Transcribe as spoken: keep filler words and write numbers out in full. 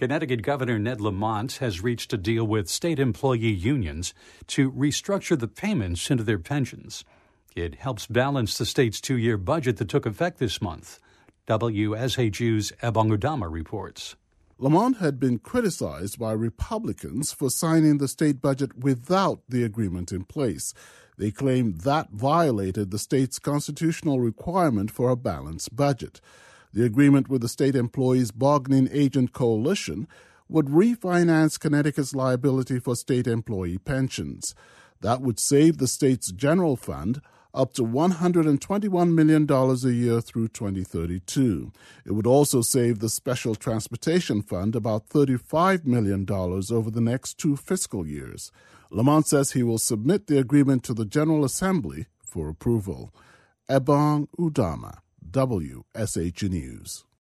Connecticut Governor Ned Lamont has reached a deal with state employee unions to restructure the payments into their pensions. It helps balance the state's two-year budget that took effect this month. W S H U's Ebong Udama reports. Lamont had been criticized by Republicans for signing the state budget without the agreement in place. They claimed that violated the state's constitutional requirement for a balanced budget. The agreement with the State Employees Bargaining Agent Coalition would refinance Connecticut's liability for state employee pensions. That would save the state's general fund up to one hundred twenty-one million dollars a year through twenty thirty-two. It would also save the Special Transportation Fund about thirty-five million dollars over the next two fiscal years. Lamont says he will submit the agreement to the General Assembly for approval. Ebong Udama, W S H News.